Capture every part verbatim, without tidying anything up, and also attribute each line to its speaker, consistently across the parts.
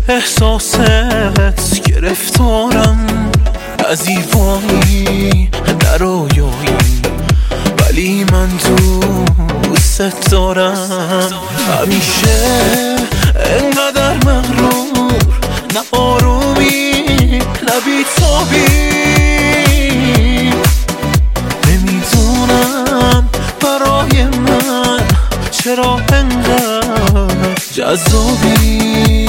Speaker 1: احساست گرفتارم، از ایوانی در رویایی، ولی من دوست دارم. همیشه انقدر مغرور، نه آرومی نه بی‌تابی. نمیدونم برای من چرا انقدر جذابی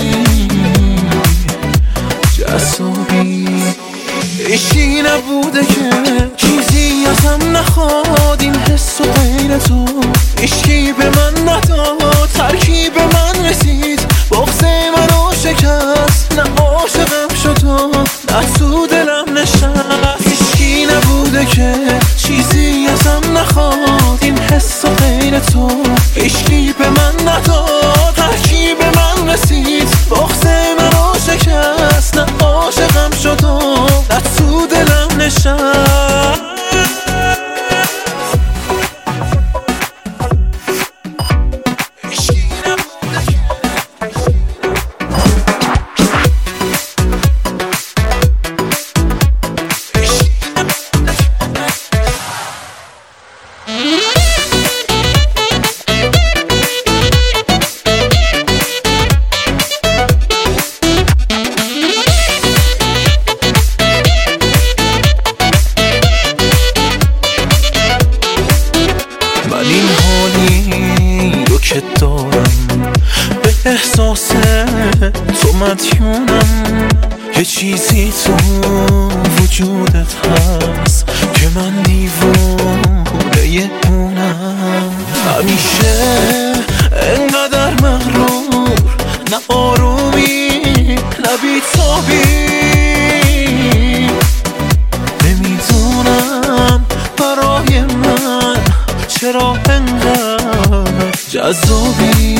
Speaker 1: جذابی. عشقی نبوده که چیزی ازم نخواد، این حس و غیر تو عشقی به من نداد، ترکیب من رسید بغض منو شکست. نه عاشقم شد و نه تو دلم نشست. عشقی نبوده که چیزی ازم نخواد، این حس و غیر تو عشقی به من نداد، ترکیب من رسید بغض منو شکست. نه عاشقم شد و نه تو دلم نشست. این حالی رو که دارم، به احساس تو مدیونم. یه چیزی تو وجودت هست که من دیوونه اونم. همیشه انقدر مغرور، نه آرومی نه بی‌تابی. نمیدونم برای من چرا انقدر جذابی